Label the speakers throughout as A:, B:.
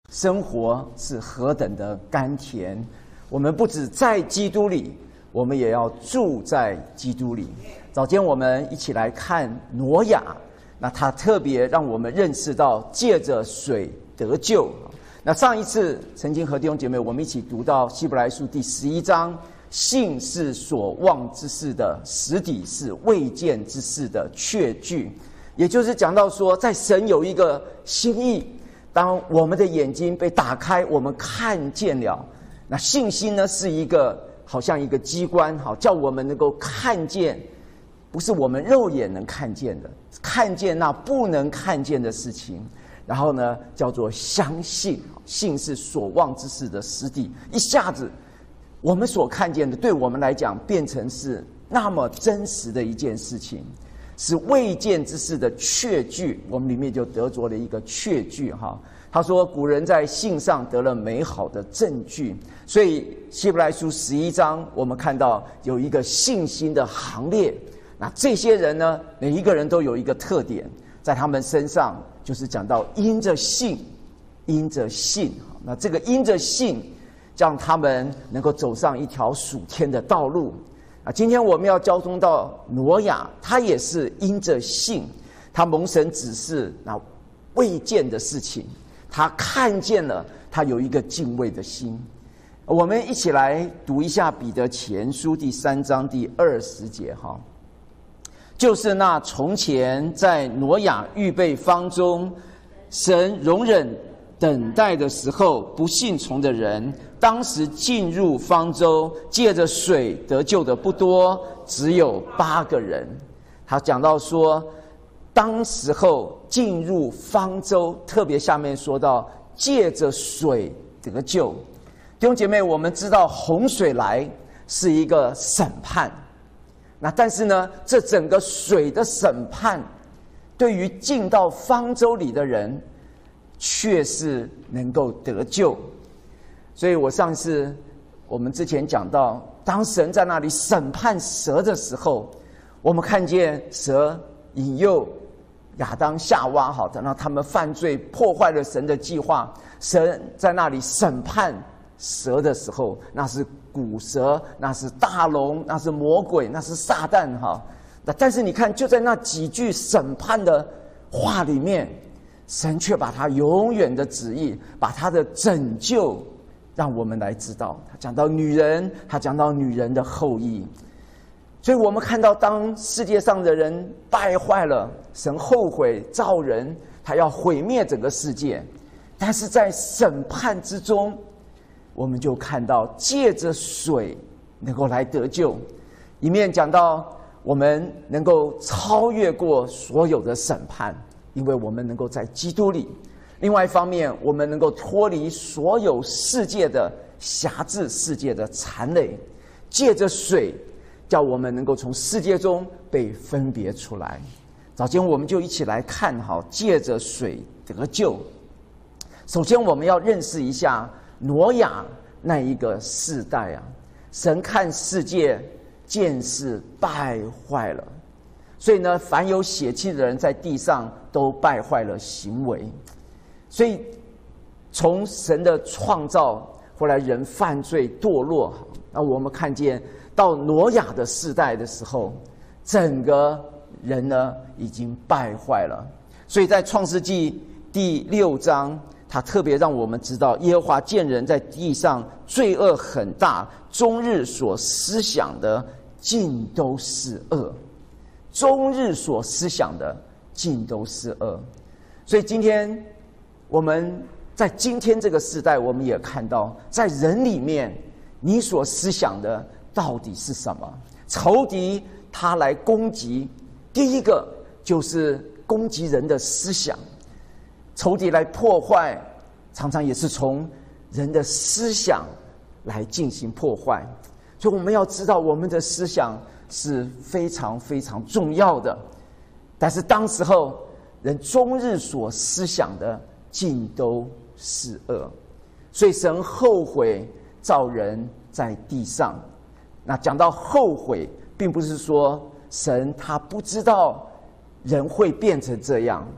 A: 生活是何等的甘甜。我们不只在基督里，我们也要住在基督里。早间我们一起来看挪亚，那他特别让我们认识到借着水得救。那上一次曾经和弟兄姐妹我们一起读到希伯来书第11章，信是所望之事的实底，是未见之事的确据。也就是讲到说，在神有一个心意，当我们的眼睛被打开，我们看见了。那信心呢，是一个好像一个机关，好叫我们能够看见，不是我们肉眼能看见的，看见那不能看见的事情。然后呢，叫做相信，信是所望之事的实底。一下子，我们所看见的，对我们来讲，变成是那么真实的一件事情，是未见之事的确据。我们里面就得着了一个确据哈。他说，古人在信上得了美好的证据，所以希伯来书11章，我们看到有一个信心的行列。那这些人呢，每一个人都有一个特点，在他们身上就是讲到因着信，因着信。那这个因着信，让他们能够走上一条属天的道路。今天我们要交通到挪亚，他也是因着信，他蒙神指示那未见的事情，他看见了，他有一个敬畏的心。我们一起来读一下彼得前书第3章第20节哈。就是那从前在挪亚预备方中，神容忍等待的时候，不信从的人，当时进入方舟，借着水得救的不多，只有8个人。他讲到说，当时候进入方舟，特别下面说到借着水得救。弟兄姐妹，我们知道洪水来是一个审判，那但是呢，这整个水的审判，对于进到方舟里的人，却是能够得救。所以我上次我们之前讲到，当神在那里审判蛇的时候，我们看见蛇引诱亚当夏娃，好的，让他们犯罪，破坏了神的计划。神在那里审判蛇的时候，那是古蛇，那是大龙，那是魔鬼，那是撒旦哈。但是你看，就在那几句审判的话里面，神却把他永远的旨意，把他的拯救让我们来知道。他讲到女人，他讲到女人的后裔。所以我们看到，当世界上的人败坏了，神后悔造人，他要毁灭整个世界。但是在审判之中，我们就看到借着水能够来得救。一面讲到我们能够超越过所有的审判，因为我们能够在基督里。另外一方面，我们能够脱离所有世界的辖制，世界的残累，借着水叫我们能够从世界中被分别出来。早间我们就一起来看好借着水得救。首先我们要认识一下挪亚那一个世代啊，神看世界见是败坏了，所以呢，凡有血气的人在地上都败坏了行为。所以从神的创造，后来人犯罪堕落，那我们看见到挪亚的世代的时候，整个人呢已经败坏了。所以在创世纪第6章，他特别让我们知道，耶和华见人在地上罪恶很大，终日所思想的尽都是恶。终日所思想的尽都是恶。所以今天我们在今天这个时代，我们也看到，在人里面，你所思想的到底是什么？仇敌他来攻击，第一个就是攻击人的思想。仇敌来破坏，常常也是从人的思想来进行破坏。所以我们要知道，我们的思想是非常非常重要的。但是当时候人终日所思想的尽都是恶，所以神后悔造人在地上。那讲到后悔，并不是说神他不知道人会变成这样，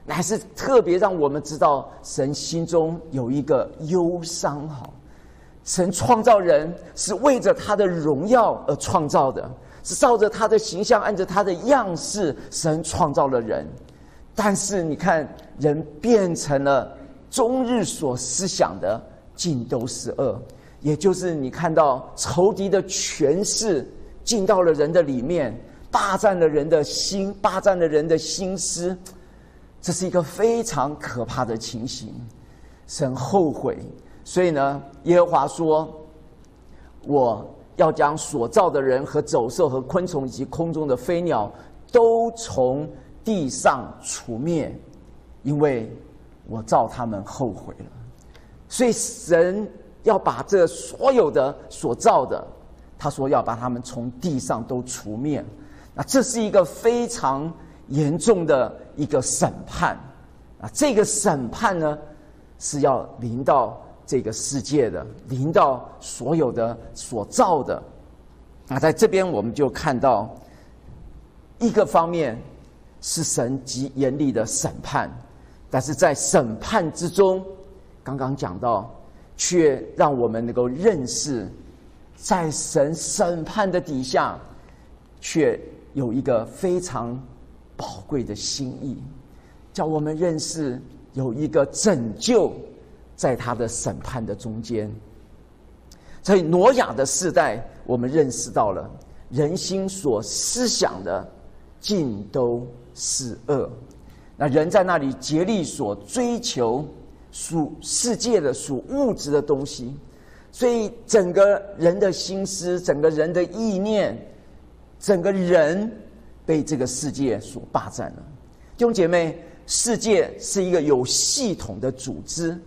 A: 乃是特别让我们知道神心中有一个忧伤。神创造人是为着他的荣耀而创造的，是照着他的形象，按着他的样式，神创造了人。但是你看，人变成了终日所思想的尽都是恶，也就是你看到仇敌的权势进到了人的里面，霸占了人的心，霸占了人的心思。这是一个非常可怕的情形，神后悔。所以呢，耶和华说，我要将所造的人和走兽和昆虫以及空中的飞鸟都从地上除灭，因为我造他们后悔了。所以神要把这所有的所造的，他说要把他们从地上都除灭。那这是一个非常严重的一个审判啊！这个审判呢，是要临到这个世界的，临到所有的所造的。那在这边我们就看到一个方面是神极严厉的审判，但是在审判之中，刚刚讲到，却让我们能够认识，在神审判的底下，却有一个非常宝贵的心意，叫我们认识有一个拯救在他的审判的中间。所以挪亚的世代，我们认识到了人心所思想的尽都是恶。那人在那里竭力所追求属世界的、属物质的东西，所以整个人的心思、整个人的意念、整个人被这个世界所霸占了。弟兄姐妹，世界是一个有系统的组织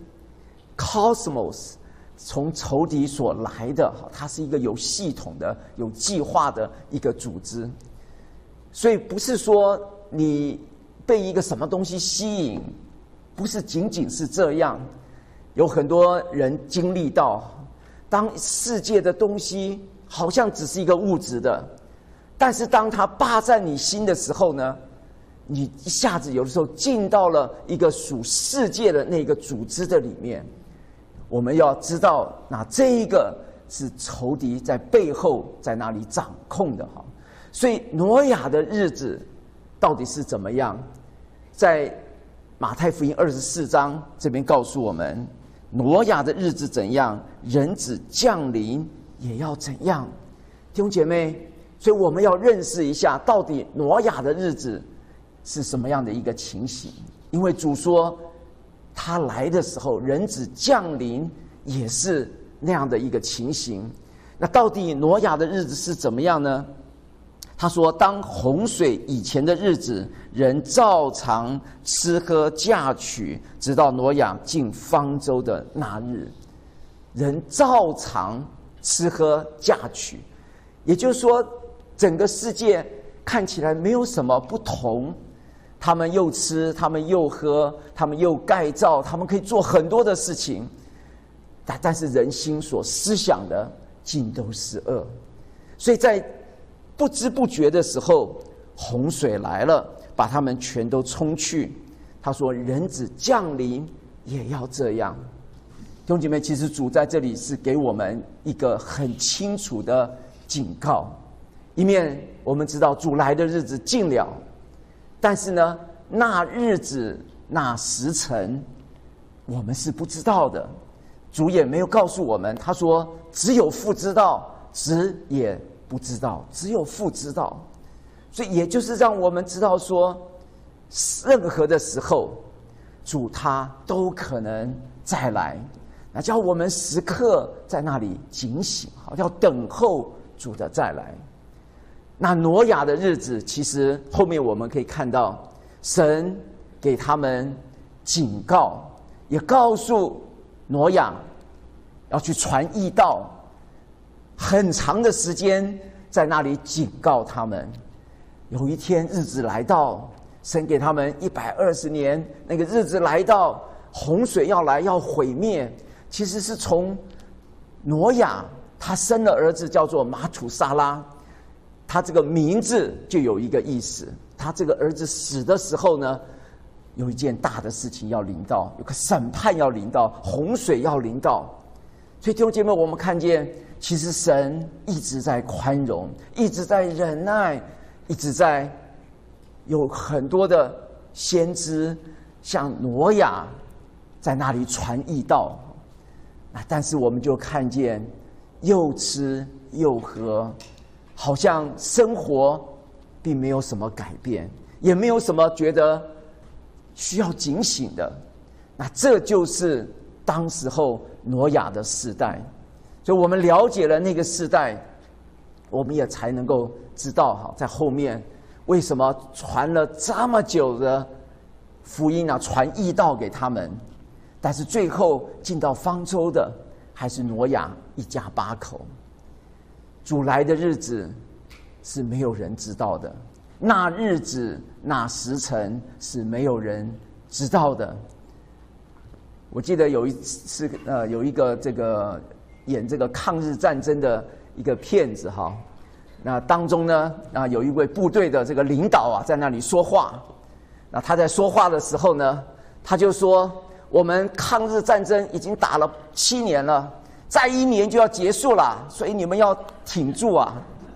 A: ，cosmos 从仇敌所来的，它是一个有系统的、有计划的一个组织。所以不是说你被一个什么东西吸引，不是仅仅是这样。有很多人经历到，当世界的东西好像只是一个物质的，但是当它霸占你心的时候呢，你一下子有的时候进到了一个属世界的那个组织的里面。我们要知道，那这一个是仇敌在背后在那里掌控的哈。所以挪亚的日子到底是怎么样？在马太福音24章这边告诉我们，挪亚的日子怎样，人子降临也要怎样。弟兄姐妹，所以我们要认识一下，到底挪亚的日子是什么样的一个情形。因为主说他来的时候，人子降临也是那样的一个情形。那到底挪亚的日子是怎么样呢？他说，当洪水以前的日子，人照常吃喝嫁娶，直到挪亚进方舟的那日。人照常吃喝嫁娶，也就是说，整个世界看起来没有什么不同。他们又吃，他们又喝，他们又盖造，他们可以做很多的事情，但是人心所思想的尽都是恶。所以在不知不觉的时候，洪水来了，把他们全都冲去。他说，人子降临也要这样。弟兄姐妹，其实主在这里是给我们一个很清楚的警告。一面我们知道主来的日子近了，但是呢，那日子那时辰我们是不知道的，主也没有告诉我们。他说只有父知道，子也不知道，只有父知道。所以也就是让我们知道说，任何的时候主他都可能再来，那叫我们时刻在那里警醒，要等候主的再来。那挪亚的日子，其实后面我们可以看到，神给他们警告，也告诉挪亚要去传义道，很长的时间在那里警告他们。有一天日子来到，神给他们120年，那个日子来到，洪水要来，要毁灭。其实是从挪亚他生了儿子叫做马土沙拉，他这个名字就有一个意思。他这个儿子死的时候呢， 有一件大的事情要临到，有个审判要临到，洪水要临到。所以弟兄姐妹，我们看见其实神一直在宽容，一直在忍耐，一直在有很多的先知像挪亚在那里传义道。但是我们就看见又吃又喝，好像生活并没有什么改变，也没有什么觉得需要警醒的。那这就是当时候挪亚的世代。所以我们了解了那个世代，我们也才能够知道在后面为什么传了这么久的福音传义道给他们，但是最后进到方舟的还是挪亚一家8口。主来的日子是没有人知道的，那日子那时辰是没有人知道的。我记得有一次有一个演这个抗日战争的一个片子那当中呢有一位部队的这个领导在那里说话。那他在说话的时候呢，他就说我们抗日战争已经打了7年了，再1年就要结束了，所以你们要挺住啊。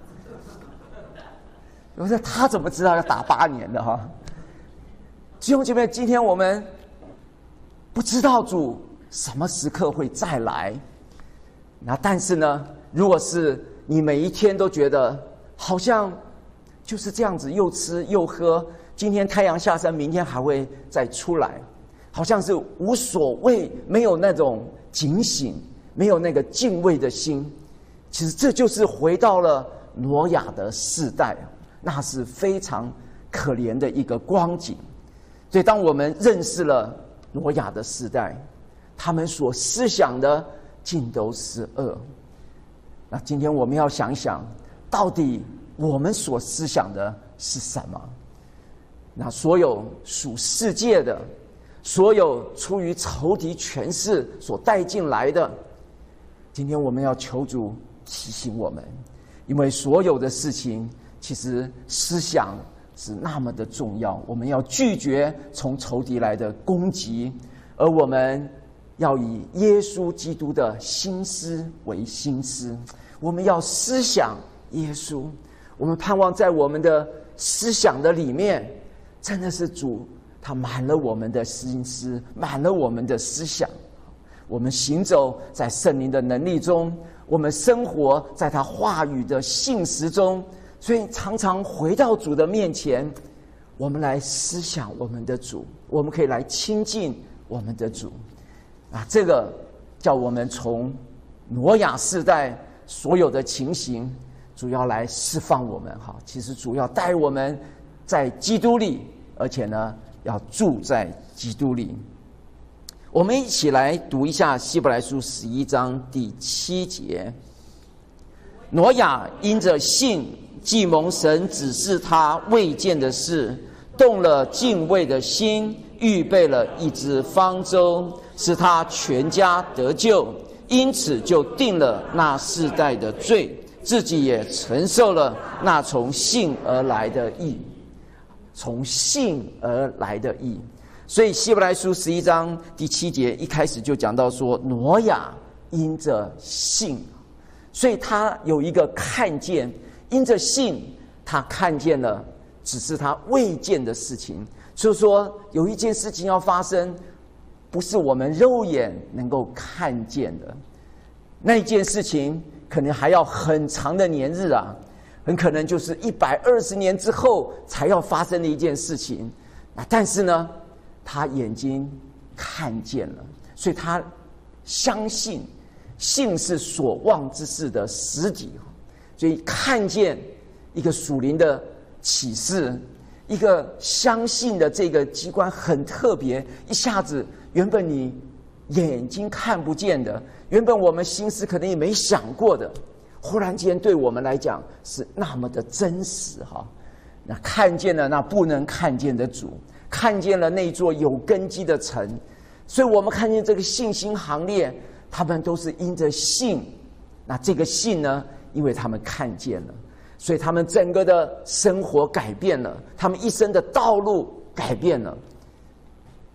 A: 我说他怎么知道要打8年的弟兄姐妹，今天我们不知道主什么时刻会再来。但是呢，如果是你每一天都觉得好像就是这样子，又吃又喝，今天太阳下山，明天还会再出来，好像是无所谓，没有那种警醒，没有那个敬畏的心。其实这就是回到了挪亚的世代，那是非常可怜的一个光景。所以当我们认识了挪亚的世代，他们所思想的尽都是恶。那今天我们要想想，到底我们所思想的是什么？那所有属世界的，所有出于仇敌权势所带进来的，今天我们要求主提醒我们，因为所有的事情其实思想是那么的重要，我们要拒绝从仇敌来的攻击，而我们要以耶稣基督的心思为心思，我们要思想耶稣。我们盼望在我们的思想的里面，真的是主他满了我们的心思，满了我们的思想。我们行走在圣灵的能力中，我们生活在他话语的信实中，所以常常回到主的面前，我们来思想我们的主，我们可以来亲近我们的主。这个叫我们从挪亚世代所有的情形，主要来释放我们其实主要带我们在基督里，而且呢要住在基督里。我们一起来读一下希伯来书11章第7节。挪亚因着信，既蒙神指示他未见的事，动了敬畏的心，预备了一只方舟，使他全家得救，因此就定了那世代的罪，自己也承受了那从信而来的义。从信而来的义。所以希伯来书11章第7节一开始就讲到说，挪亚因着信，所以他有一个看见，因着信他看见了只是他未见的事情。就是说有一件事情要发生，不是我们肉眼能够看见的，那一件事情可能还要很长的年日很可能就是120年之后才要发生的一件事情。但是呢，他眼睛看见了，所以他相信，信是所望之事的实底，所以看见一个属灵的启示，一个相信的这个机关很特别，一下子原本你眼睛看不见的，原本我们心思可能也没想过的，忽然间对我们来讲是那么的真实那看见了那不能看见的主，看见了那座有根基的城。所以我们看见这个信心行列，他们都是因着信。那这个信呢，因为他们看见了，所以他们整个的生活改变了，他们一生的道路改变了。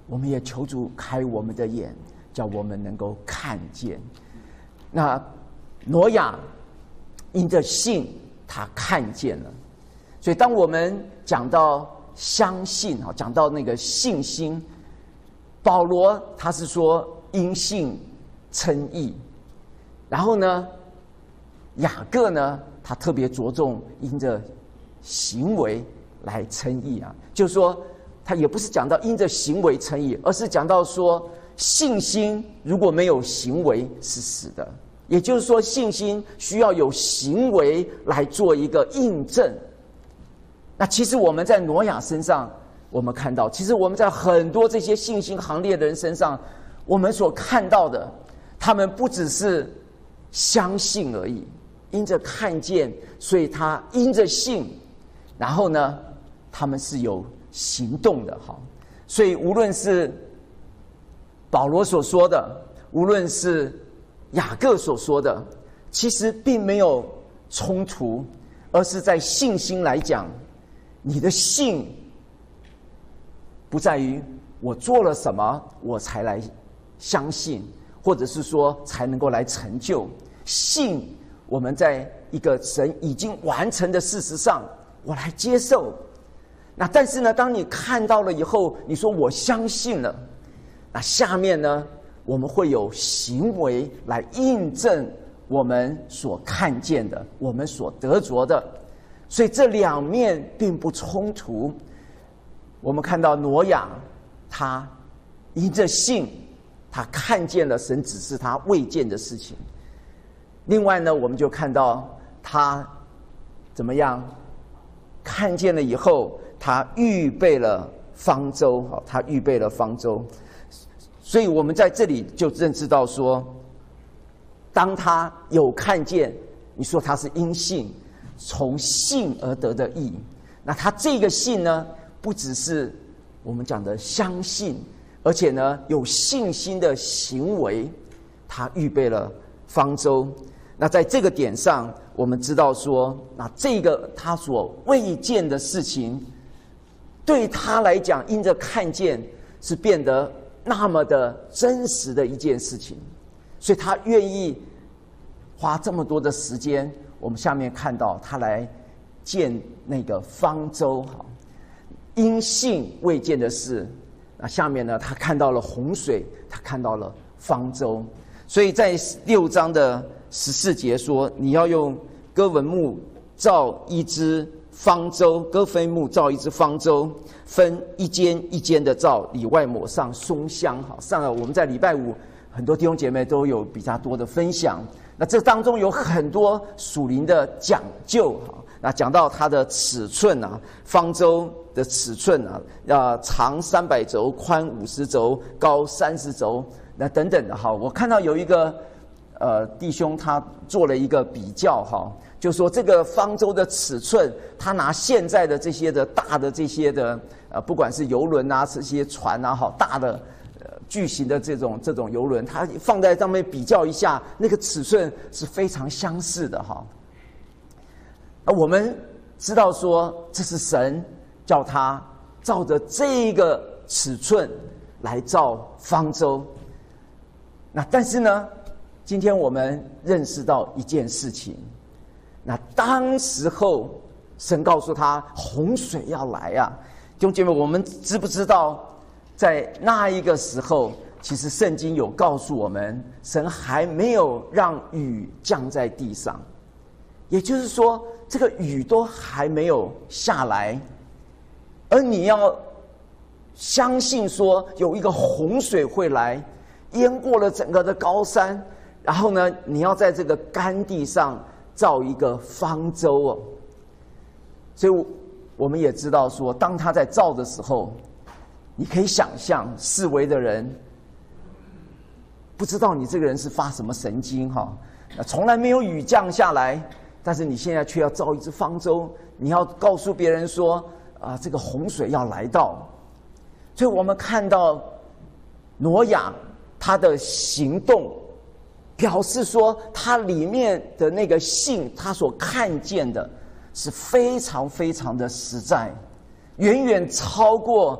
A: 我们也求主开我们的眼，叫我们能够看见。那挪亚因着信，他看见了。所以当我们讲到相信，讲到那个信心，保罗他是说因信称义，然后呢，雅各呢，他特别着重因着行为来称义啊，就是说他也不是讲到因着行为称义，而是讲到说信心如果没有行为是死的，也就是说信心需要有行为来做一个印证。那其实我们在挪亚身上，我们看到，其实我们在很多这些信心行列的人身上，我们所看到的，他们不只是相信而已，因着看见，所以他因着信，然后呢，他们是有行动的。好，所以无论是保罗所说的，无论是雅各所说的，其实并没有冲突，而是在信心来讲，你的信不在于我做了什么我才来相信，或者是说才能够来成就。信我们在一个神已经完成的事实上，我来接受。那但是呢，当你看到了以后，你说我相信了，那下面呢，我们会有行为来印证我们所看见的，我们所得着的。所以这两面并不冲突。我们看到挪亚，他因着信，他看见了神指示他未见的事情。另外呢，我们就看到他怎么样看见了以后，他预备了方舟，他预备了方舟。所以我们在这里就认知到说，当他有看见，你说他是因信，从信而得的义。那他这个信呢，不只是我们讲的相信，而且呢有信心的行为。他预备了方舟。那在这个点上，我们知道说，那这个他所未见的事情，对他来讲，因着看见是变得那么的真实的一件事情，所以他愿意花这么多的时间。我们下面看到他来建那个方舟，好，因信未见的事。那下面呢，他看到了洪水，他看到了方舟。所以在6章的14节说，你要用哥文木造一只方舟，哥斐木造一只方舟，分一间一间的造，里外抹上松香。好，上了我们在礼拜5很多弟兄姐妹都有比较多的分享。那这当中有很多属灵的讲究。好，那讲到它的尺寸啊，方舟的尺寸啊，长300肘，宽50肘，高30肘，那等等的。好，我看到有一个弟兄他做了一个比较，哈，就说这个方舟的尺寸，他拿现在的这些的大的这些的不管是游轮啊，这些船啊，好大的巨型的这种游轮，它放在上面比较一下，那个尺寸是非常相似的，哈。我们知道说，这是神叫他照着这个尺寸来造方舟。那但是呢，今天我们认识到一件事情，那当时候神告诉他洪水要来啊，弟兄姐妹，我们知不知道在那一个时候，其实圣经有告诉我们，神还没有让雨降在地上，也就是说这个雨都还没有下来，而你要相信说有一个洪水会来，淹过了整个的高山，然后呢，你要在这个干地上造一个方舟哦。所以我们也知道说，当他在造的时候，你可以想象四围的人不知道你这个人是发什么神经哈，从来没有雨降下来，但是你现在却要造一只方舟，你要告诉别人说这个洪水要来到。所以我们看到挪亚他的行动，表示说他里面的那个信，他所看见的是非常非常的实在，远远超过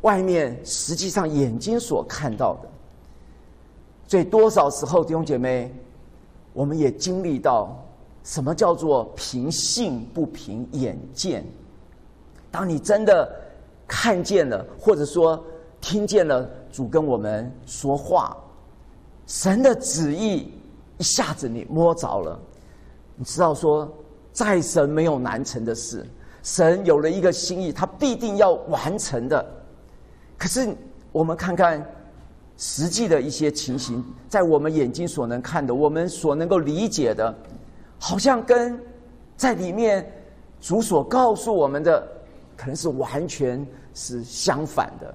A: 外面实际上眼睛所看到的。所以多少时候弟兄姐妹，我们也经历到什么叫做凭信不凭眼见。当你真的看见了，或者说听见了主跟我们说话，神的旨意一下子你摸着了，你知道说在神没有难成的事，神有了一个心意，他必定要完成的。可是我们看看实际的一些情形，在我们眼睛所能看的，我们所能够理解的，好像跟在里面主所告诉我们的可能是完全是相反的。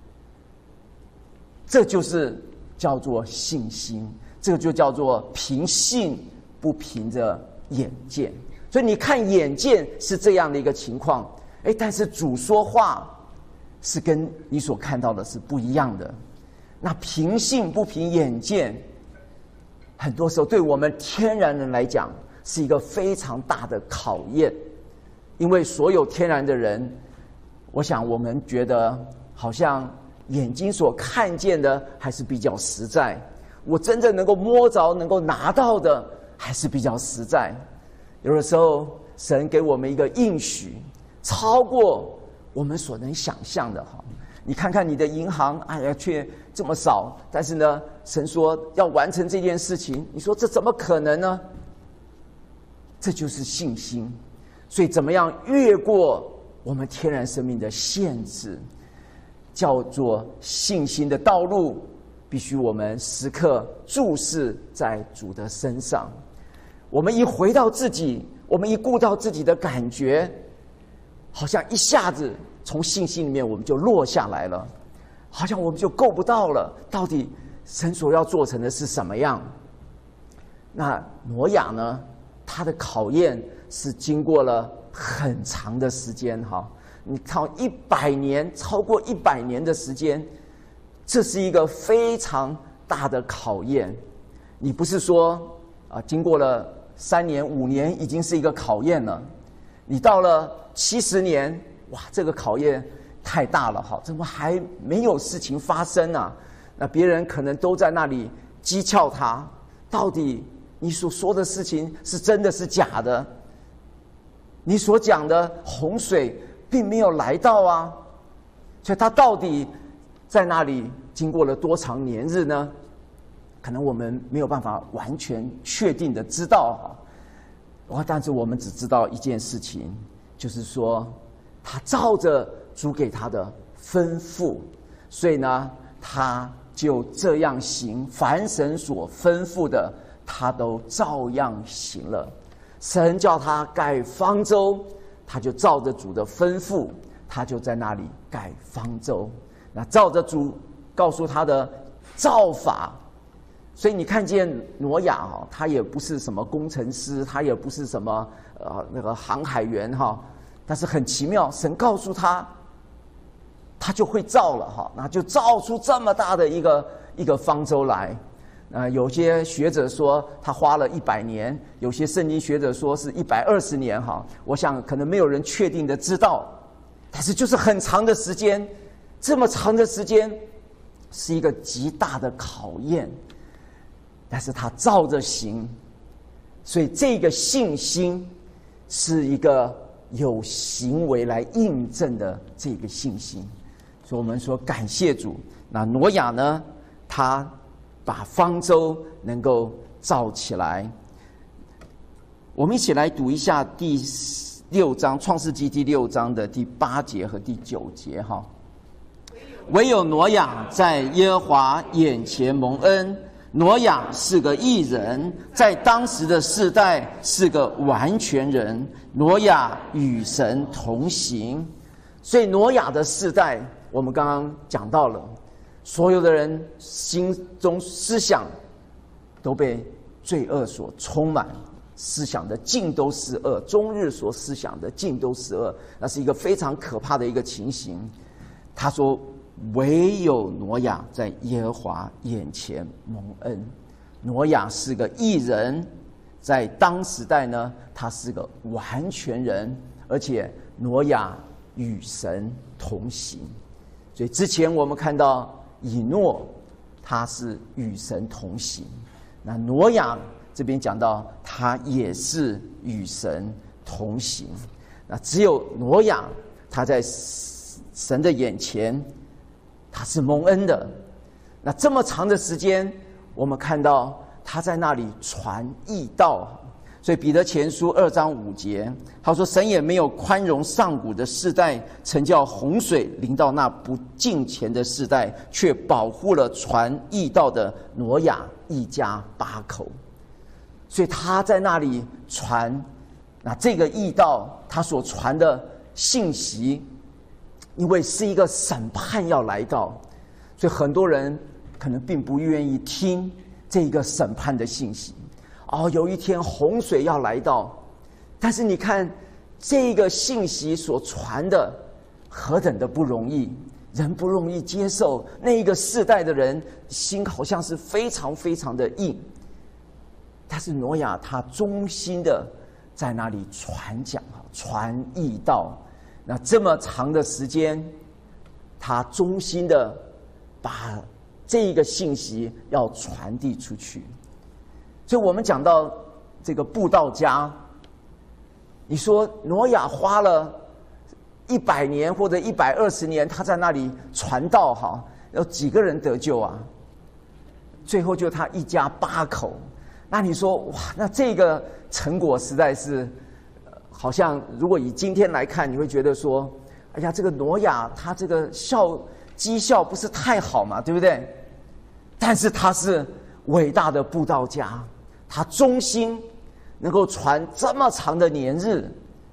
A: 这就是叫做信心，这个就叫做凭信不凭着眼见。所以你看眼见是这样的一个情况，但是主说话是跟你所看到的是不一样的。那凭信不凭眼见，很多时候对我们天然人来讲是一个非常大的考验。因为所有天然的人，我想我们觉得好像眼睛所看见的还是比较实在，我真正能够摸着能够拿到的还是比较实在。有的时候神给我们一个应许，超过我们所能想象的哈。你看看你的银行，却这么少，但是呢，神说要完成这件事情，你说这怎么可能呢？这就是信心。所以怎么样越过我们天然生命的限制，叫做信心的道路，必须我们时刻注视在主的身上。我们一回到自己，我们一顾到自己的感觉，好像一下子从信心里面我们就落下来了，好像我们就够不到了。到底神所要做成的是什么样？那挪亚呢？他的考验是经过了很长的时间哈。你看100年，超过100年的时间，这是一个非常大的考验。你不是说经过了3年5年已经是一个考验了，你到了70年，哇，这个考验太大了哈！怎么还没有事情发生啊？那别人可能都在那里讥诮他，到底你所说的事情是真的是假的？你所讲的洪水并没有来到啊，所以他到底在那里经过了多长年日呢？可能我们没有办法完全确定的知道哈。但是我们只知道一件事情，就是说他照着主给他的吩咐，所以呢他就这样行，凡神所吩咐的他都照样行了。神叫他盖方舟，他就照着主的吩咐，他就在那里盖方舟。那照着主告诉他的造法，所以你看见挪亚他也不是什么工程师，他也不是什么那个航海员但是很奇妙，神告诉他，他就会造了那就造出这么大的一个方舟来。有些学者说他花了100年，有些圣经学者说是120年我想可能没有人确定的知道，但是就是很长的时间，这么长的时间是一个极大的考验，但是他照着行，所以这个信心是一个有行为来印证的这个信心。所以我们说感谢主。那挪亚呢，他把方舟能够造起来。我们一起来读一下第6章，创世纪第6章的第8节和第9节唯有挪亚在耶和华眼前蒙恩。挪亚是个义人，在当时的世代是个完全人。挪亚与神同行。所以挪亚的世代我们刚刚讲到了，所有的人心中思想都被罪恶所充满，思想的尽都是恶，终日所思想的尽都是恶，那是一个非常可怕的一个情形。他说唯有挪亚在耶和华眼前蒙恩。挪亚是个义人，在当时代呢，他是个完全人，而且挪亚与神同行。 所以之前我们看到以诺，他是与神同行，那挪亚这边讲到他也是与神同行。那只有挪亚，他在神的眼前，他是蒙恩的。那这么长的时间，我们看到他在那里传义道。所以彼得前书2章5节，他说：“神也没有宽容上古的世代，曾叫洪水临到那不敬虔的世代，却保护了传义道的挪亚一家8口。”所以他在那里传，那这个义道他所传的信息，因为是一个审判要来到，所以很多人可能并不愿意听这个审判的信息。有一天洪水要来到，但是你看这个信息所传的何等的不容易，人不容易接受，那一个世代的人心好像是非常非常的硬。但是挪亚他忠心的在那里传讲传义道，那这么长的时间，他忠心的把这个信息要传递出去。所以我们讲到这个布道家，你说挪亚花了100年或者120年，他在那里传道有几个人得救啊？最后就他一家8口。那你说哇，那这个成果实在是好像如果以今天来看，你会觉得说，哎呀，这个挪亚他这个绩效不是太好嘛，对不对？但是他是伟大的布道家，他忠心能够传这么长的年日。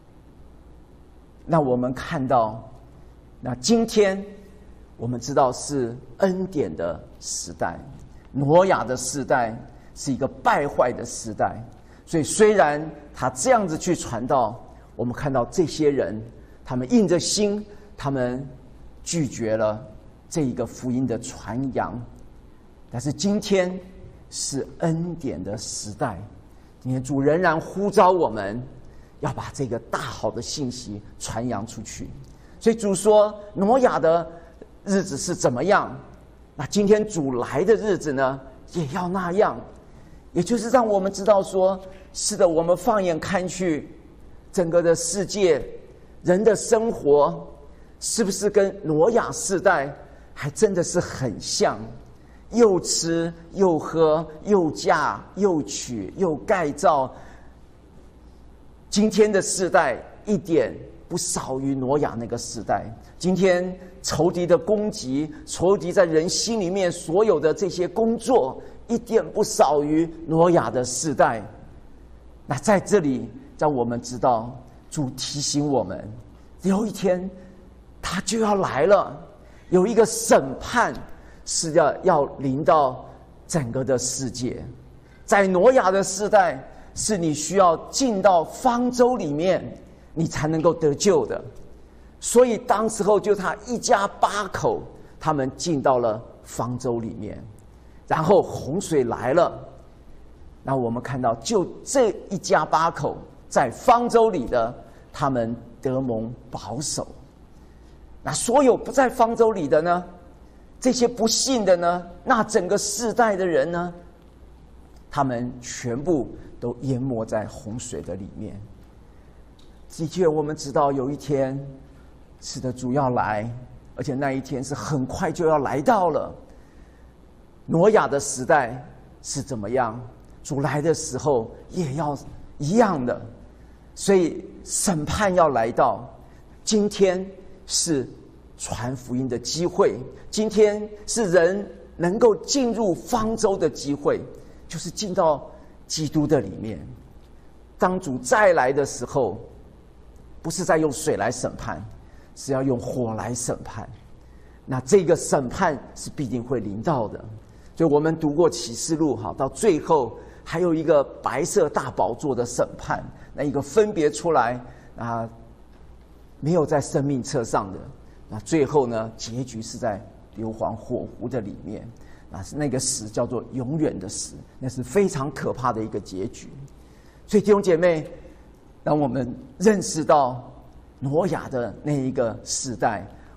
A: 那我们看到，那今天我们知道是恩典的时代，挪亚的时代是一个败坏的时代。所以虽然他这样子去传道，我们看到这些人他们硬着心，他们拒绝了这一个福音的传扬。但是今天是恩典的时代，今天主仍然呼召我们要把这个大好的信息传扬出去。所以主说挪亚的日子是怎么样，那今天主来的日子呢也要那样。也就是让我们知道说，是的，我们放眼看去，整个的世界人的生活是不是跟挪亚世代还真的是很像，又吃又喝又嫁又娶又盖造。今天的世代一点不少于挪亚那个时代。今天仇敌的攻击，仇敌在人心里面所有的这些工作，一点不少于挪亚的世代。那在这里让我们知道，主提醒我们，有一天他就要来了，有一个审判是要临到整个的世界。在挪亚的世代，是你需要进到方舟里面，你才能够得救的。所以当时候就他一家8口，他们进到了方舟里面，然后洪水来了。那我们看到，就这一家8口在方舟里的，他们得蒙保守。那所有不在方舟里的呢？这些不信的呢？那整个世代的人呢？他们全部都淹没在洪水的里面。的确，我们知道有一天，是的，主要来，而且那一天是很快就要来到了。挪亚的时代是怎么样？主来的时候也要一样的。所以审判要来到，今天是传福音的机会，今天是人能够进入方舟的机会，就是进到基督的里面。当主再来的时候，不是再用水来审判，是要用火来审判。那这个审判是必定会临到的。所以我们读过启示录，到最后还有一个白色大宝座的审判，那一个分别出来没有在生命册上的，那最后呢，结局是在硫磺火湖的里面。那个死叫做永远的死，那是非常可怕的一个结局。所以弟兄姐妹，让我们认识到挪亚的那一个时代，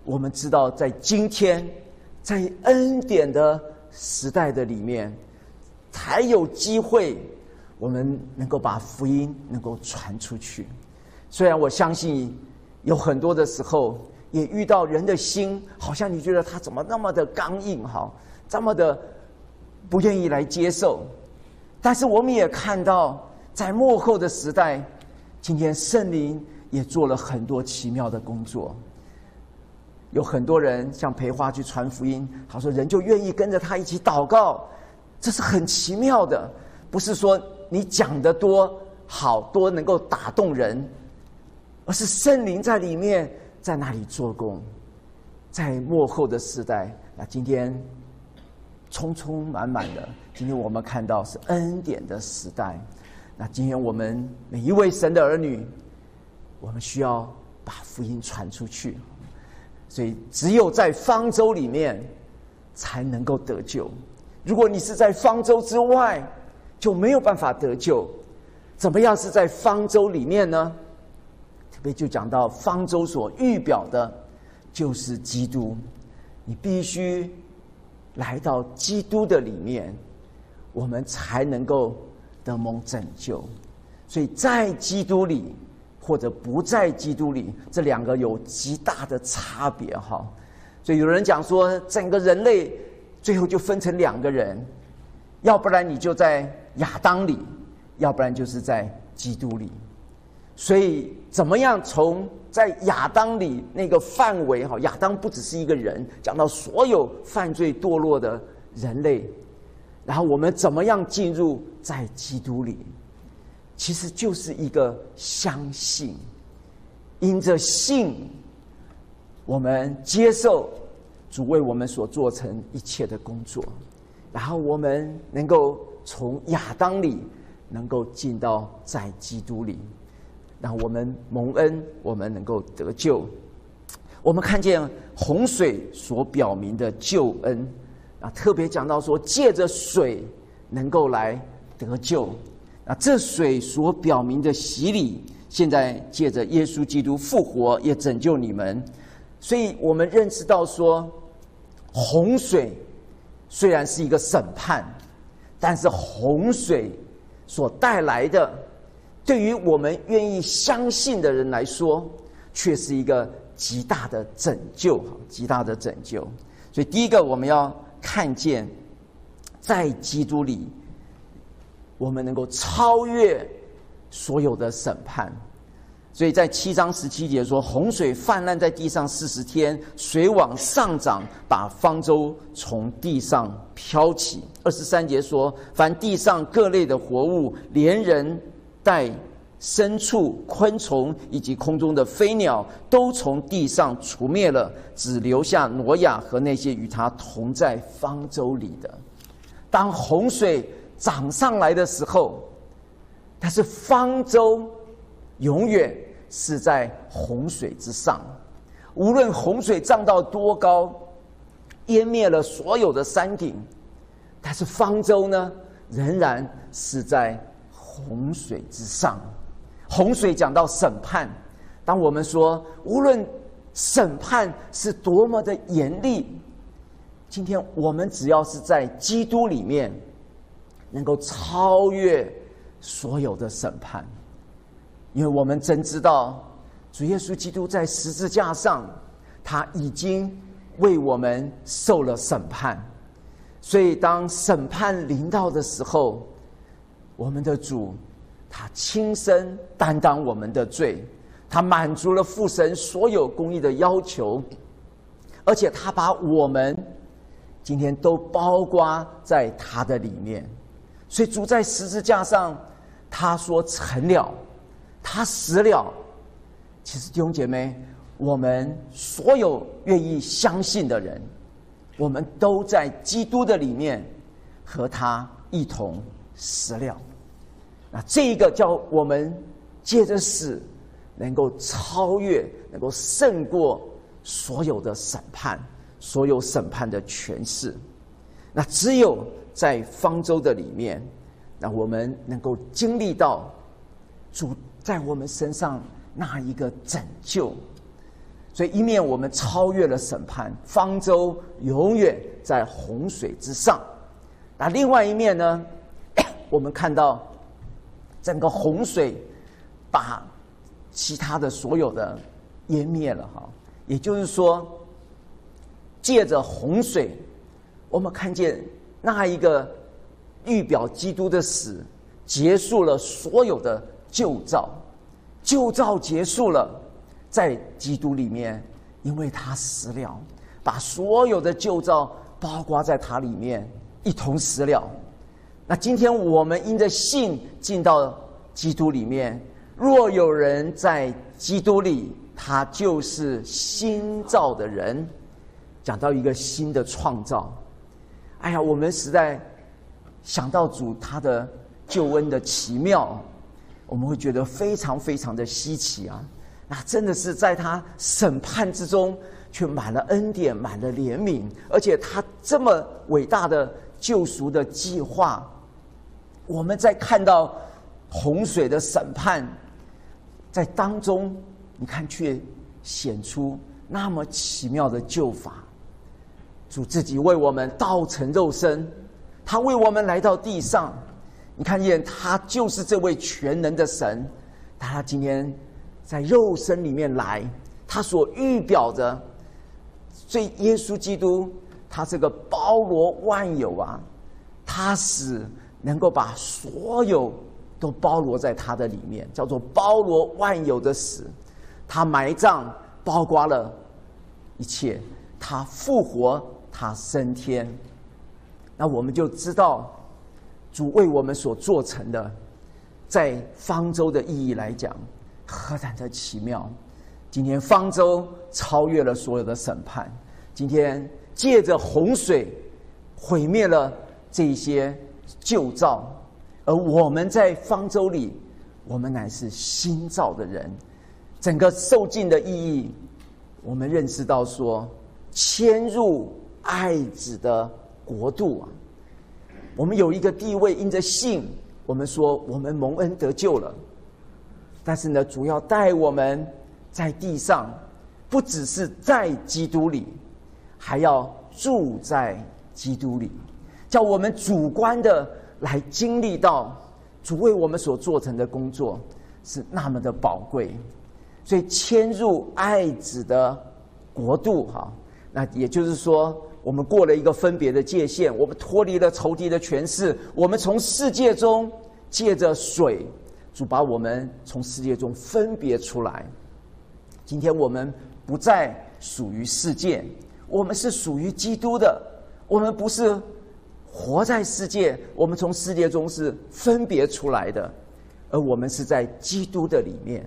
A: 我们知道在今天，在恩典的时代的里面，才有机会我们能够把福音能够传出去。虽然我相信有很多的时候也遇到人的心，好像你觉得他怎么那么的刚硬，这么的不愿意来接受，但是我们也看到在末后的时代，今天圣灵也做了很多奇妙的工作。有很多人像培花去传福音，他说人就愿意跟着他一起祷告，这是很奇妙的。不是说你讲得多好，多能够打动人，而是圣灵在里面，在那里做工。在末后的时代，那今天充充满满的，今天我们看到是恩典的时代。那今天我们每一位神的儿女，我们需要把福音传出去。所以只有在方舟里面才能够得救，如果你是在方舟之外，就没有办法得救。怎么样是在方舟里面呢？特别就讲到方舟所预表的就是基督，你必须来到基督的里面，我们才能够得蒙拯救。所以在基督里或者不在基督里，这两个有极大的差别哈。所以有人讲说，整个人类最后就分成两个人，要不然你就在亚当里，要不然就是在基督里。所以怎么样从在亚当里那个范围哈，亚当不只是一个人，讲到所有犯罪堕落的人类，然后我们怎么样进入在基督里，其实就是一个相信，因着信，我们接受主为我们所做成一切的工作，然后我们能够从亚当里能够进到在基督里，让我们蒙恩，我们能够得救。我们看见洪水所表明的救恩啊，特别讲到说借着水能够来得救。那这水所表明的洗礼，现在借着耶稣基督复活也拯救你们。所以我们认识到说，洪水虽然是一个审判，但是洪水所带来的，对于我们愿意相信的人来说，却是一个极大的拯救，极大的拯救。所以第一个我们要看见，在基督里我们能够超越所有的审判。所以在7章17节说，洪水泛滥在地上40天，水往上涨，把方舟从地上飘起。23节说，凡地上各类的活物，连人带牲畜、昆虫以及空中的飞鸟，都从地上除灭了，只留下挪亚和那些与他同在方舟里的。当洪水涨上来的时候，但是方舟永远是在洪水之上，无论洪水涨到多高，淹灭了所有的山顶，但是方舟呢，仍然是在洪水之上。洪水讲到审判，当我们说无论审判是多么的严厉，今天我们只要是在基督里面，能够超越所有的审判。因为我们真知道主耶稣基督在十字架上，他已经为我们受了审判，所以当审判临到的时候，我们的主他亲身担当我们的罪，他满足了父神所有公义的要求，而且他把我们今天都包括在他的里面。所以主在十字架上他说成了，他死了。其实弟兄姐妹，我们所有愿意相信的人，我们都在基督的里面和他一同死了。那这一个叫我们借着死能够超越，能够胜过所有的审判，所有审判的权势。那只有在方舟的里面，那我们能够经历到主在我们身上那一个拯救。 所以一面我们超越了审判，方舟永远在洪水之上。那另外一面呢，我们看到整个洪水把其他的所有的湮灭了哈。也就是说，借着洪水，我们看见那一个预表基督的死，结束了所有的旧造，旧造结束了，在基督里面，因为他死了，把所有的旧造包括在他里面，一同死了。那今天我们因着信进到基督里面，若有人在基督里，他就是新造的人。讲到一个新的创造，哎呀，我们实在想到主他的救恩的奇妙，我们会觉得非常非常的稀奇啊！那真的是在他审判之中，却满了恩典，满了怜悯，而且他这么伟大的救赎的计划，我们在看到洪水的审判，在当中，你看却显出那么奇妙的救法。主自己为我们道成肉身，他为我们来到地上，你看见他就是这位全能的神，他今天在肉身里面来，他所预表着，所以耶稣基督他这个包罗万有啊，他使能够把所有都包罗在他的里面，叫做包罗万有的死。他埋葬包括了一切，他复活，他升天。那我们就知道主为我们所做成的，在方舟的意义来讲何等的奇妙。今天方舟超越了所有的审判，今天借着洪水毁灭了这些旧造，而我们在方舟里，我们乃是新造的人。整个受尽的意义，我们认识到说，迁入爱子的国度啊，我们有一个地位，因着信，我们说我们蒙恩得救了。但是呢，主要带我们在地上，不只是在基督里，还要住在基督里，叫我们主观的来经历到主为我们所做成的工作是那么的宝贵。所以迁入爱子的国度哈，那也就是说，我们过了一个分别的界限，我们脱离了仇敌的权势，我们从世界中借着水，主把我们从世界中分别出来。今天我们不再属于世界，我们是属于基督的。我们不是活在世界，我们从世界中是分别出来的，而我们是在基督的里面。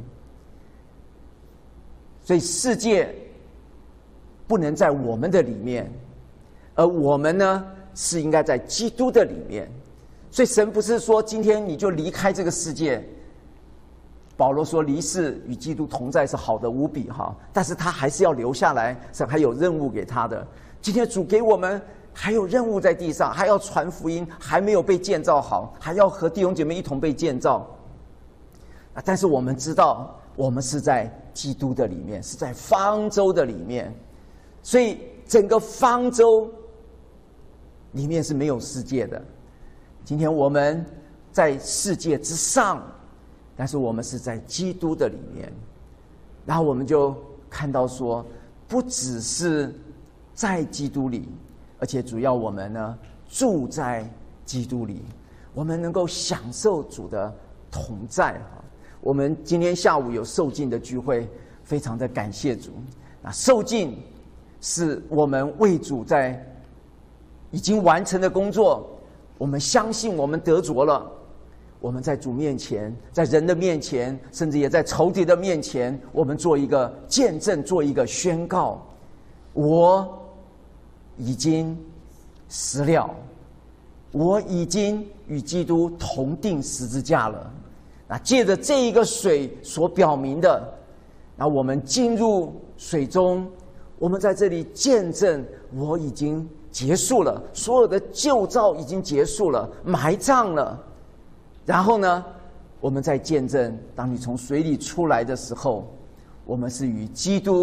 A: 所以世界不能在我们的里面，而我们呢，是应该在基督的里面。所以神不是说今天你就离开这个世界。保罗说离世与基督同在是好的无比哈，但是他还是要留下来，神还有任务给他的。今天主给我们还有任务在地上，还要传福音，还没有被建造好，还要和弟兄姐妹一同被建造。但是我们知道我们是在基督的里面，是在方舟的里面，所以整个方舟里面是没有世界的。今天我们在世界之上，但是我们是在基督的里面。然后我们就看到说，不只是在基督里，而且主要我们呢住在基督里，我们能够享受主的同在。我们今天下午有受浸的聚会，非常的感谢主。那受浸是我们为主在已经完成的工作，我们相信我们得着了。我们在主面前，在人的面前，甚至也在仇敌的面前，我们做一个见证，做一个宣告：我已经死了，我已经与基督同定十字架了。那借着这一个水所表明的，那我们进入水中，我们在这里见证，我已经结束了，所有的旧造已经结束了，埋葬了。然后呢，我们在见证，当你从水里出来的时候，我们是与基督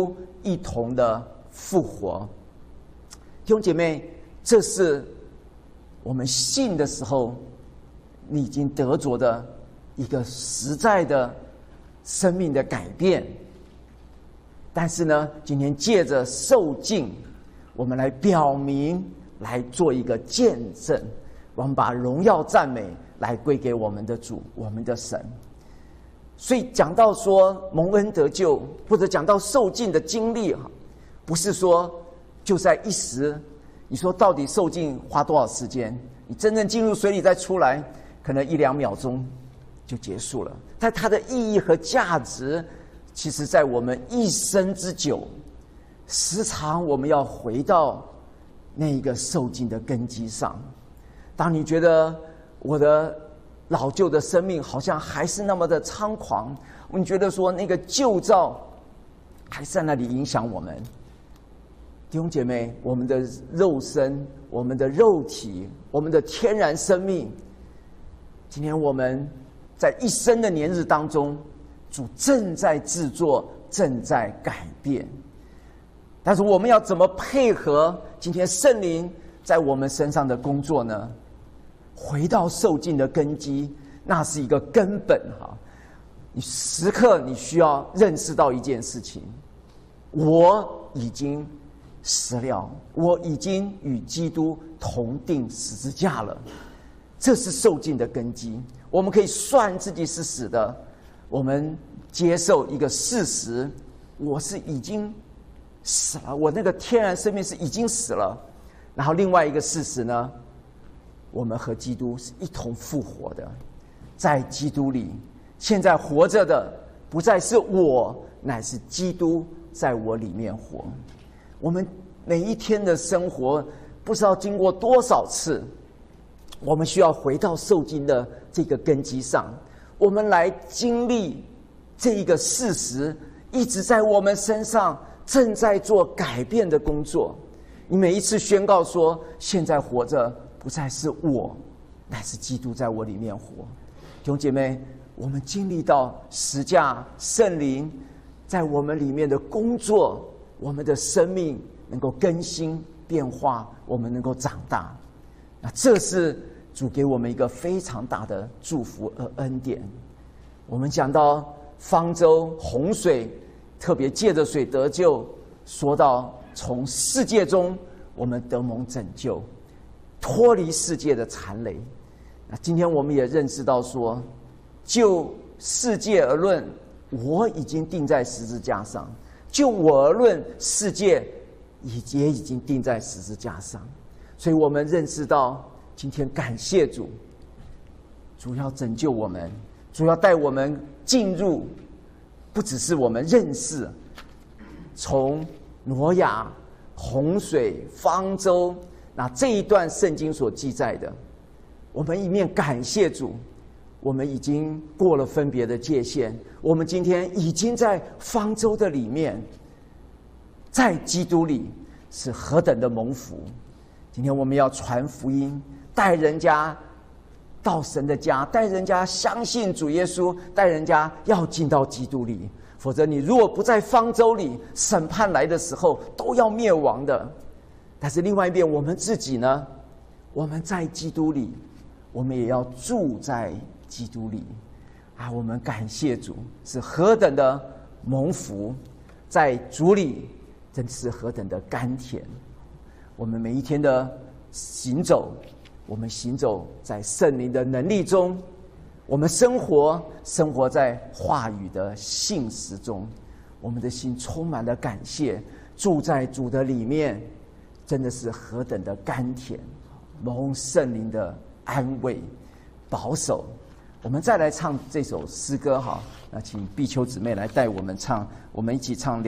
A: 一同的复活。弟兄姐妹，这是我们信的时候，你已经得着的一个实在的生命的改变。但是呢，今天借着受尽，我们来表明，来做一个见证，我们把荣耀赞美来归给我们的主，我们的神。所以讲到说蒙恩得救，或者讲到受尽的经历，不是说就在一时。你说到底受尽花多少时间？你真正进入水里再出来，可能1-2秒钟就结束了。但它的意义和价值，其实在我们一生之久，时常我们要回到那一个受尽的根基上。当你觉得我的老旧的生命好像还是那么的猖狂，你觉得说那个旧造还在那里影响我们，弟兄姐妹，我们的肉身，我们的肉体，我们的天然生命，今天我们在一生的年日当中，主正在制作，正在改变。但是我们要怎么配合今天圣灵在我们身上的工作呢？回到受尽的根基，那是一个根本哈。你时刻你需要认识到一件事情：我已经死了，我已经与基督同定十字架了。这是受尽的根基。我们可以算自己是死的，我们接受一个事实：我是已经死了，我那个天然生命是已经死了。然后另外一个事实呢，我们和基督是一同复活的，在基督里，现在活着的不再是我，乃是基督在我里面活。我们每一天的生活，不知道经过多少次，我们需要回到受尽的这个根基上，我们来经历这一个事实，一直在我们身上正在做改变的工作。你每一次宣告说，现在活着不再是我，乃是基督在我里面活。弟兄姐妹，我们经历到十架圣灵在我们里面的工作，我们的生命能够更新变化，我们能够长大。那这是主给我们一个非常大的祝福和恩典。我们讲到方舟洪水，特别借着水得救，说到从世界中我们得蒙拯救，脱离世界的残累。那今天我们也认识到说，就世界而论，我已经钉在十字架上；就我而论，世界也已经钉在十字架上。所以我们认识到，今天感谢主，主要拯救我们，主要带我们进入，不只是我们认识，从挪亚、洪水、方舟，那这一段圣经所记载的，我们一面感谢主，我们已经过了分别的界限，我们今天已经在方舟的里面，在基督里是何等的蒙福。今天我们要传福音，带人家到神的家，带人家相信主耶稣，带人家要进到基督里。否则你如果不在方舟里，审判来的时候都要灭亡的。但是另外一边，我们自己呢，我们在基督里，我们也要住在基督里啊！我们感谢主，是何等的蒙福，在主里真是何等的甘甜。我们每一天的行走，我们行走在圣灵的能力中，我们生活在话语的信实中，我们的心充满了感谢，住在主的里面，真的是何等的甘甜，蒙圣灵的安慰保守。我们再来唱这首诗歌哈，那请碧秋姊妹来带我们唱，我们一起唱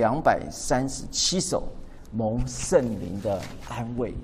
A: 237首蒙圣灵的安慰。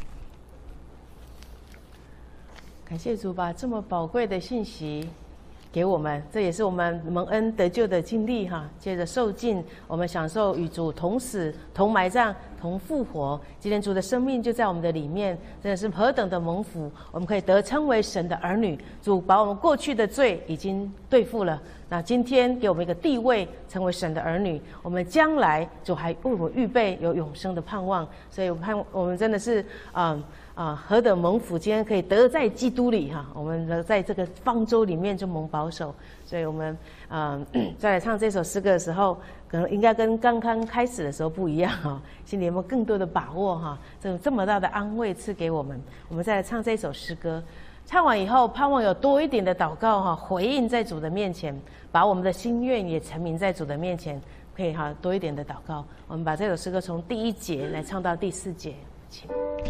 B: 感谢主把这么宝贵的信息给我们，这也是我们蒙恩得救的经历哈。接着受尽，我们享受与主同死、同埋葬、同复活。今天主的生命就在我们的里面，真的是何等的蒙福！我们可以得称为神的儿女。主把我们过去的罪已经对付了，那今天给我们一个地位，成为神的儿女。我们将来主还为我预备有永生的盼望，所以我们真的是何等蒙福！今天可以得在基督里哈，我们在这个方舟里面就蒙保守。所以我们再来唱这首诗歌的时候，可能应该跟刚刚开始的时候不一样哈，心里有没有更多的把握哈？这么大的安慰赐给我们，我们再来唱这首诗歌。唱完以后，盼望有多一点的祷告哈，回应在主的面前，把我们的心愿也陈明在主的面前，可以哈多一点的祷告。我们把这首诗歌从第1节来唱到第4节，请。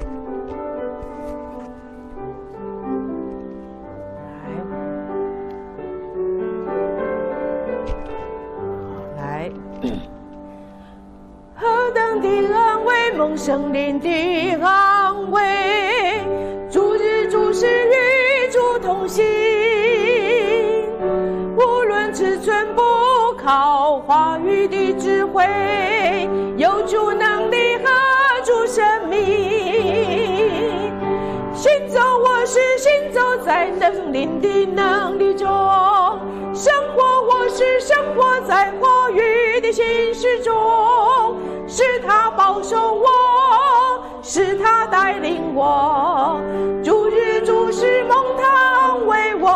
B: 何等的安慰，蒙圣灵的安慰，主日主时与主同行，无论尺寸不靠话语的智慧，有主能力和主生命。行走我是行走在能力的能力中，生活我是生活在话语的心事中，是他保守我，是他带领我，主日主时蒙他安慰我。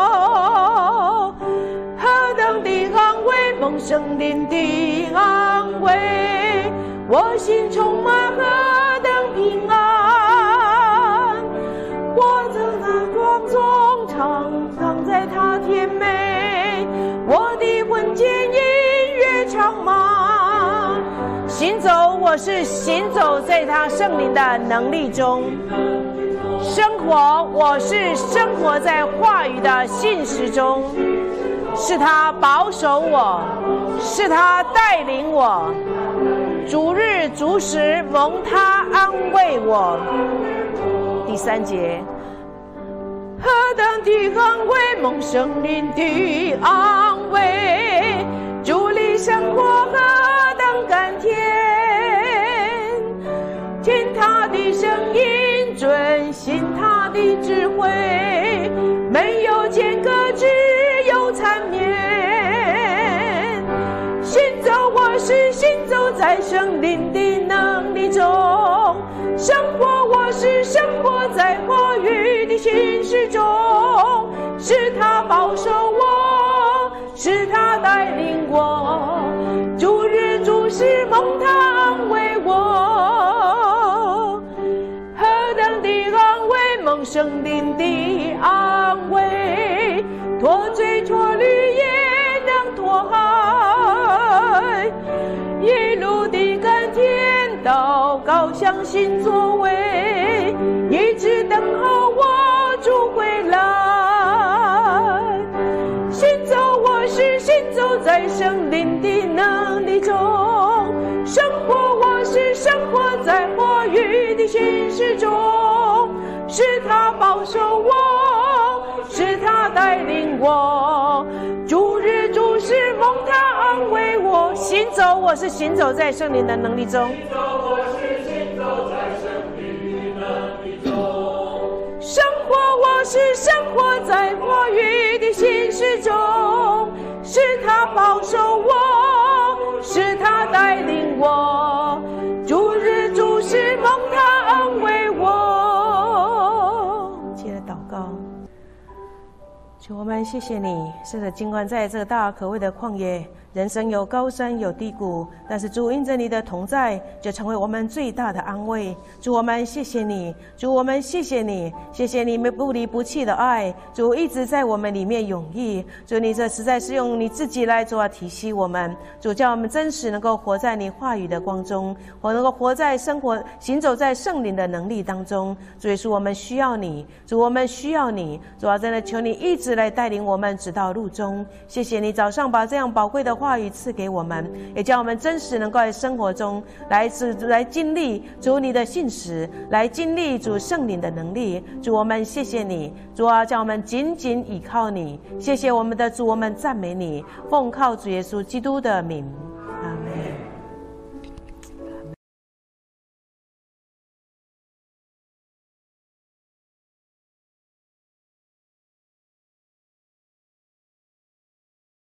B: 何等的安慰，蒙圣灵的安慰，我心充满何等平安，我在那光中常在他甜美，我的魂间音乐长满。行走我是行走在他圣灵的能力中，生活我是生活在话语的信实中，是他保守我，是他带领我，主日主时蒙他安慰我。第3节，何等的安慰，蒙圣灵的安慰，主里生活何等甘甜，听他的声音，遵行他的智慧，没有间隔，只有缠绵。行走我是行走在圣灵的能力中，生活我是生活在话语的心事中，是他保守我，是他带领我，主日主时蒙他安慰我。何等的安慰，蒙圣灵的安慰，脱罪脱律也能脱海，一路的甘甜祷告相信作为，一直等候我主回来。行走我是行走在圣灵的能力中，生活我是生活在话语的心事中，是他保守我，是他带领我，主日主时蒙他安慰我。行走我是行走在圣灵的能力中，行走我是行走在圣灵的能力中，生活我是生活在话语的心事中，是他保守我，是他带领我，主日主时蒙他安慰我。接着祷告，主，我们谢谢你，是的，尽管在这个大可畏的旷野，人生有高山有低谷，但是主因着你的同在，就成为我们最大的安慰。主，我们谢谢你，主，我们谢谢你，谢谢你们不离不弃的爱，主一直在我们里面涌溢。主，你这实在是用你自己来做提醒我们，主，叫我们真实能够活在你话语的光中，我能够活在生活行走在圣灵的能力当中。主耶稣，我们需要你，主，我们需要你，主啊，真的求你一直来带领我们直到路中。谢谢你早上把这样宝贵的话语赐给我们，也叫我们真实能够在生活中来经历主你的信实，来经历主圣灵的能力。主，我们谢谢你，主啊，叫我们紧紧倚靠你。谢谢我们的主，我们赞美你，奉靠主耶稣基督的名。